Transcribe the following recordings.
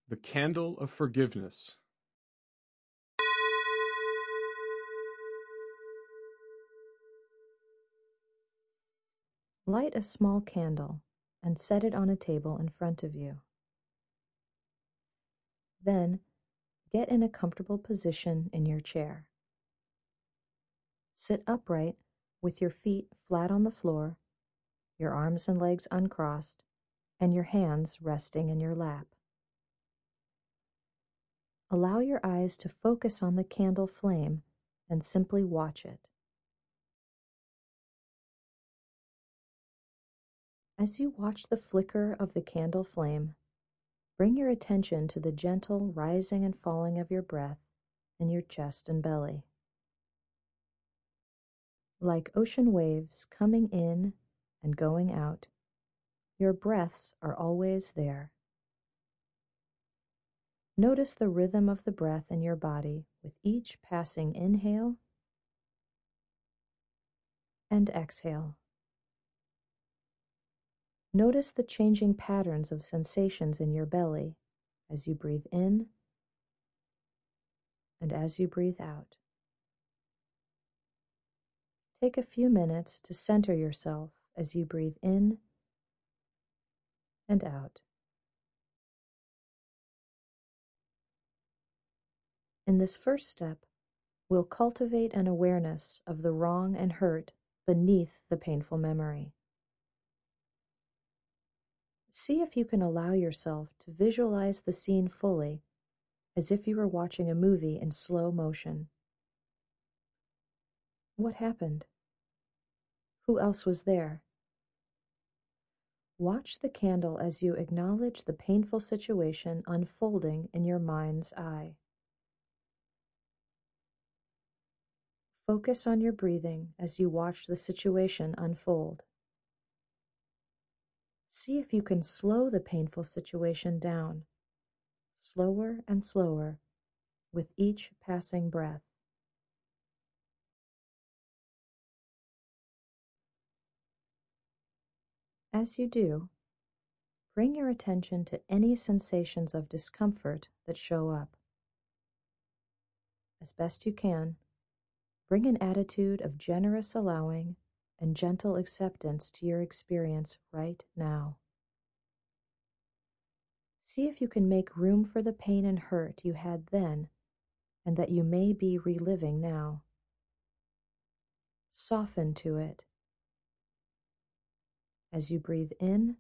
The Candle of Forgiveness. Light a small candle and set it on a table in front of you. Then, get in a comfortable position in your chair. Sit upright with your feet flat on the floor, your arms and legs uncrossed, and your hands resting in your lap. Allow your eyes to focus on the candle flame and simply watch it. As you watch the flicker of the candle flame, bring your attention to the gentle rising and falling of your breath in your chest and belly. Like ocean waves coming in and going out, your breaths are always there. Notice the rhythm of the breath in your body with each passing inhale and exhale. Notice the changing patterns of sensations in your belly as you breathe in and as you breathe out. Take a few minutes to center yourself as you breathe in and out. In this first step, we'll cultivate an awareness of the wrong and hurt beneath the painful memory. See if you can allow yourself to visualize the scene fully, as if you were watching a movie in slow motion. What happened? Who else was there? Watch the candle as you acknowledge the painful situation unfolding in your mind's eye. Focus on your breathing as you watch the situation unfold. See if you can slow the painful situation down, slower and slower, with each passing breath. As you do, bring your attention to any sensations of discomfort that show up. As best you can, bring an attitude of generous allowing and gentle acceptance to your experience right now. See if you can make room for the pain and hurt you had then and that you may be reliving now. Soften to it as you breathe in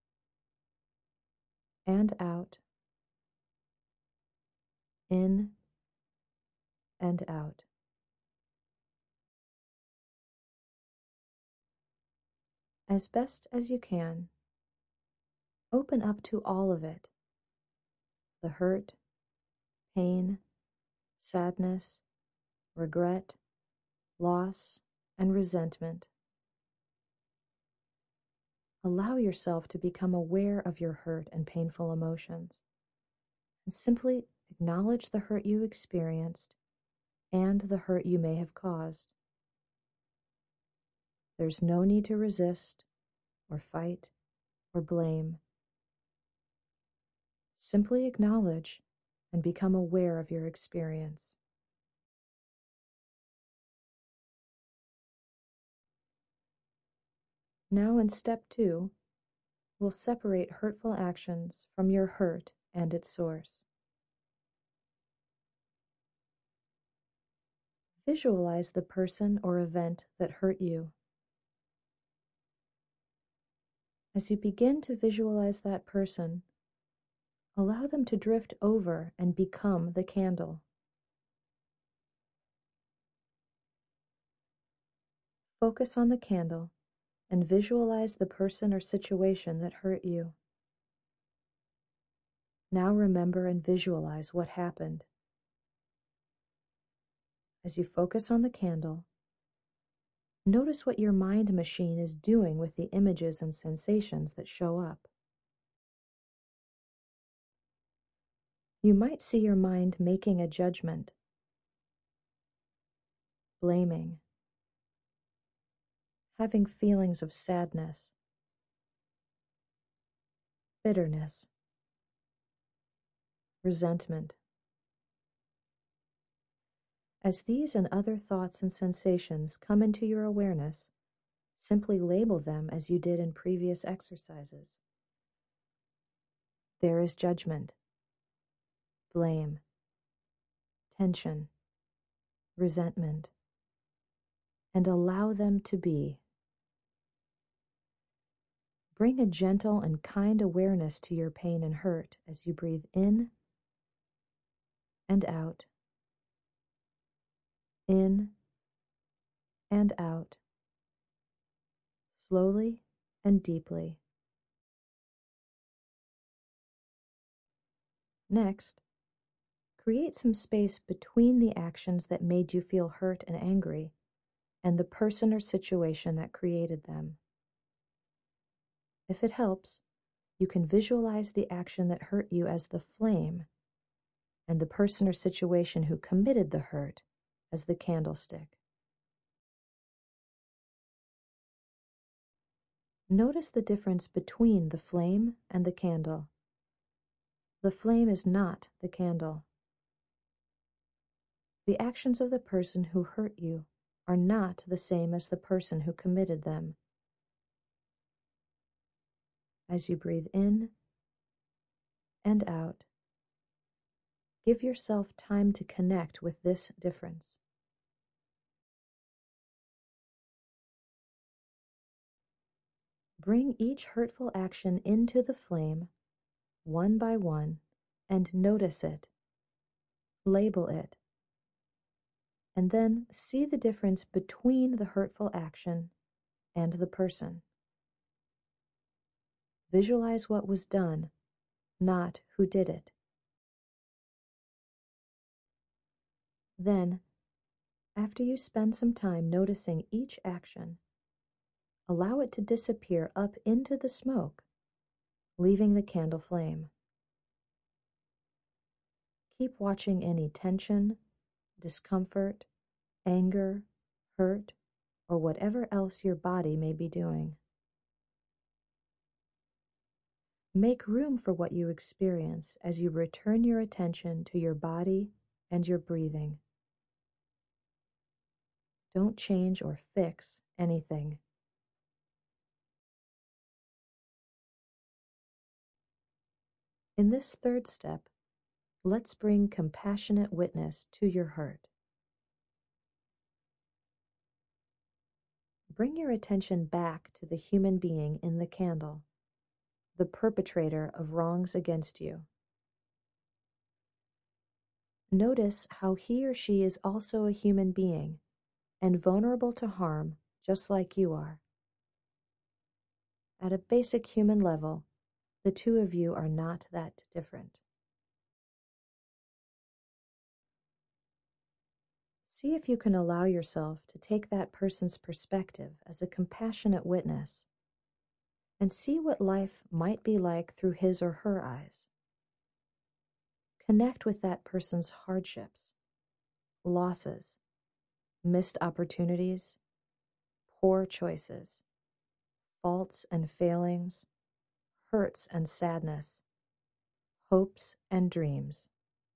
and out, in and out. As best as you can, open up to all of it: the hurt, pain, sadness, regret, loss, and resentment. Allow yourself to become aware of your hurt and painful emotions, and simply acknowledge the hurt you experienced and the hurt you may have caused. There's no need to resist or fight or blame. Simply acknowledge and become aware of your experience. Now in step 2, we'll separate hurtful actions from your hurt and its source. Visualize the person or event that hurt you. As you begin to visualize that person, allow them to drift over and become the candle. Focus on the candle and visualize the person or situation that hurt you. Now remember and visualize what happened. As you focus on the candle, notice what your mind machine is doing with the images and sensations that show up. You might see your mind making a judgment, blaming, having feelings of sadness, bitterness, resentment. As these and other thoughts and sensations come into your awareness, simply label them as you did in previous exercises. There is judgment, blame, tension, resentment, and allow them to be. Bring a gentle and kind awareness to your pain and hurt as you breathe in and out, in and out, slowly and deeply. Next, create some space between the actions that made you feel hurt and angry and the person or situation that created them. If it helps, you can visualize the action that hurt you as the flame and the person or situation who committed the hurt as the candlestick. Notice the difference between the flame and the candle. The flame is not the candle. The actions of the person who hurt you are not the same as the person who committed them. As you breathe in and out, give yourself time to connect with this difference. Bring each hurtful action into the flame, one by one, and notice it. Label it. And then see the difference between the hurtful action and the person. Visualize what was done, not who did it. Then, after you spend some time noticing each action, allow it to disappear up into the smoke, leaving the candle flame. Keep watching any tension, discomfort, anger, hurt, or whatever else your body may be doing. Make room for what you experience as you return your attention to your body and your breathing. Don't change or fix anything. In this third step, let's bring compassionate witness to your hurt. Bring your attention back to the human being in the candle, the perpetrator of wrongs against you. Notice how he or she is also a human being and vulnerable to harm just like you are. At a basic human level, the two of you are not that different. See if you can allow yourself to take that person's perspective as a compassionate witness and see what life might be like through his or her eyes. Connect with that person's hardships, losses, missed opportunities, poor choices, faults and failings, hurts and sadness, hopes and dreams.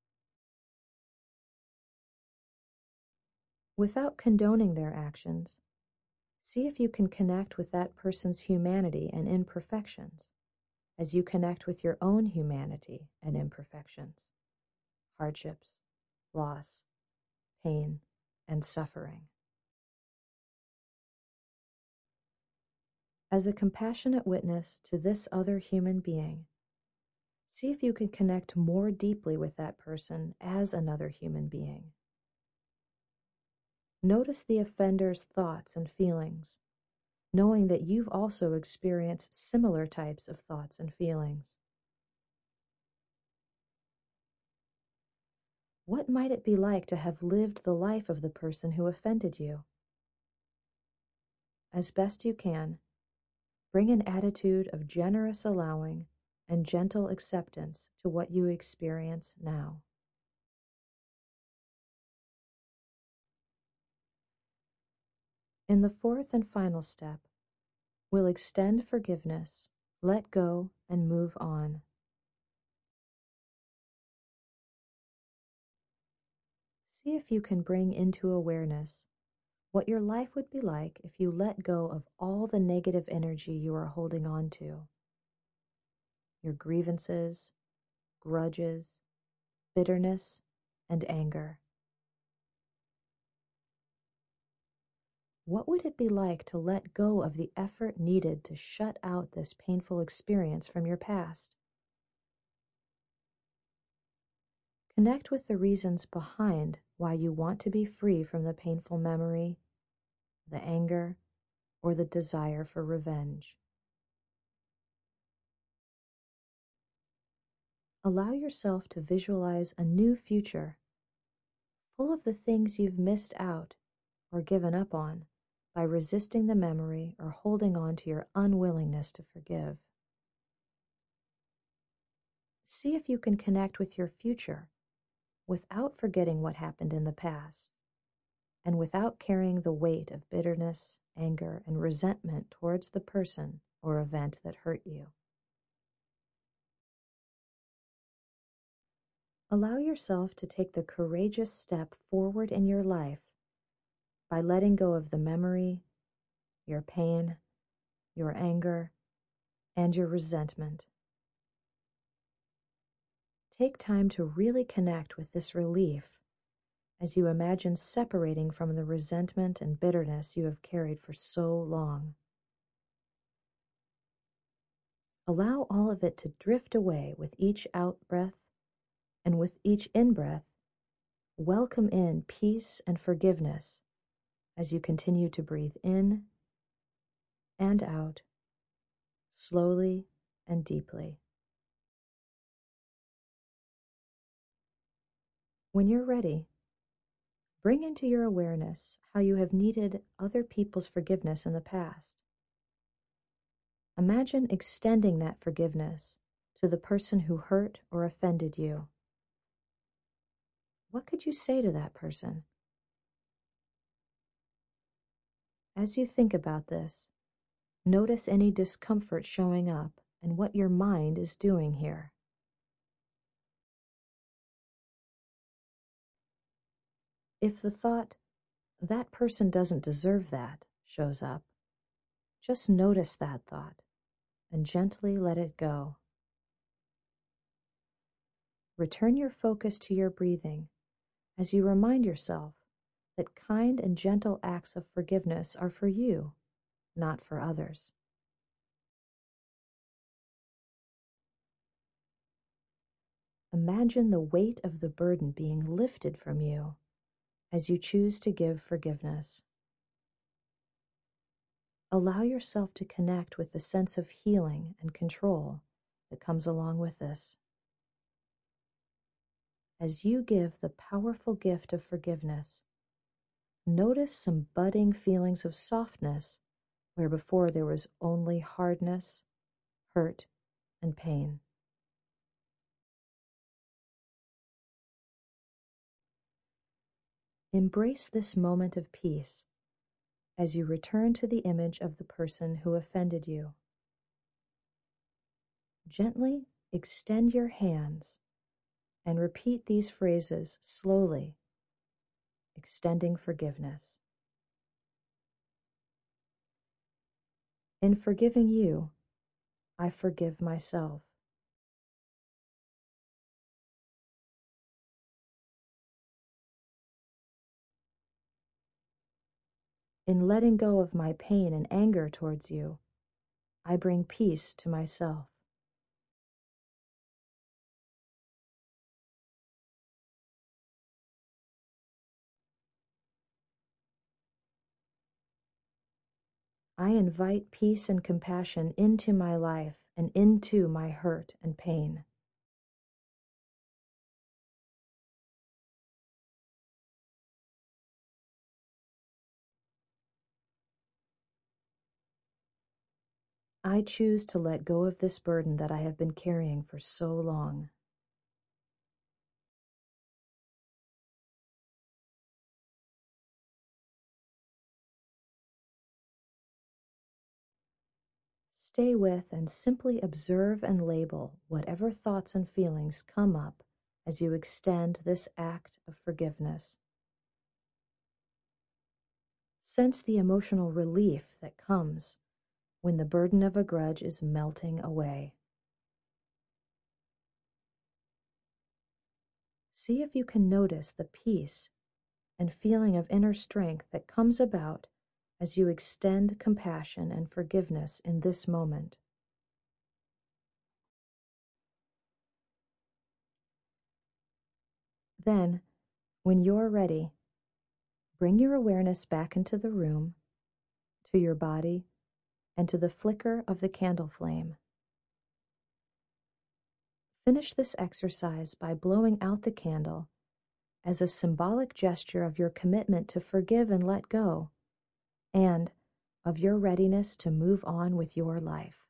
Without condoning their actions, see if you can connect with that person's humanity and imperfections as you connect with your own humanity and imperfections, hardships, loss, pain, and suffering. As a compassionate witness to this other human being, see if you can connect more deeply with that person as another human being. Notice the offender's thoughts and feelings, knowing that you've also experienced similar types of thoughts and feelings. What might it be like to have lived the life of the person who offended you? As best you can, bring an attitude of generous allowing and gentle acceptance to what you experience now. In the fourth and final step, we'll extend forgiveness, let go, and move on. See if you can bring into awareness what your life would be like if you let go of all the negative energy you are holding on to. Your grievances, grudges, bitterness, and anger. What would it be like to let go of the effort needed to shut out this painful experience from your past? Connect with the reasons behind why you want to be free from the painful memory, the anger, or the desire for revenge. Allow yourself to visualize a new future, full of the things you've missed out or given up on by resisting the memory or holding on to your unwillingness to forgive. See if you can connect with your future without forgetting what happened in the past and without carrying the weight of bitterness, anger, and resentment towards the person or event that hurt you. Allow yourself to take the courageous step forward in your life by letting go of the memory, your pain, your anger, and your resentment. Take time to really connect with this relief as you imagine separating from the resentment and bitterness you have carried for so long. Allow all of it to drift away with each out-breath, and with each in-breath, welcome in peace and forgiveness as you continue to breathe in and out, slowly and deeply. When you're ready, bring into your awareness how you have needed other people's forgiveness in the past. Imagine extending that forgiveness to the person who hurt or offended you. What could you say to that person? As you think about this, notice any discomfort showing up and what your mind is doing here. If the thought, that person doesn't deserve that, shows up, just notice that thought and gently let it go. Return your focus to your breathing as you remind yourself that kind and gentle acts of forgiveness are for you, not for others. Imagine the weight of the burden being lifted from you as you choose to give forgiveness. Allow yourself to connect with the sense of healing and control that comes along with this. As you give the powerful gift of forgiveness, notice some budding feelings of softness where before there was only hardness, hurt, and pain. Embrace this moment of peace as you return to the image of the person who offended you. Gently extend your hands and repeat these phrases slowly, extending forgiveness. In forgiving you, I forgive myself. In letting go of my pain and anger towards you, I bring peace to myself. I invite peace and compassion into my life and into my hurt and pain. I choose to let go of this burden that I have been carrying for so long. Stay with and simply observe and label whatever thoughts and feelings come up as you extend this act of forgiveness. Sense the emotional relief that comes when the burden of a grudge is melting away. See if you can notice the peace and feeling of inner strength that comes about as you extend compassion and forgiveness in this moment. Then, when you're ready, bring your awareness back into the room, to your body, and to the flicker of the candle flame. Finish this exercise by blowing out the candle as a symbolic gesture of your commitment to forgive and let go, and of your readiness to move on with your life.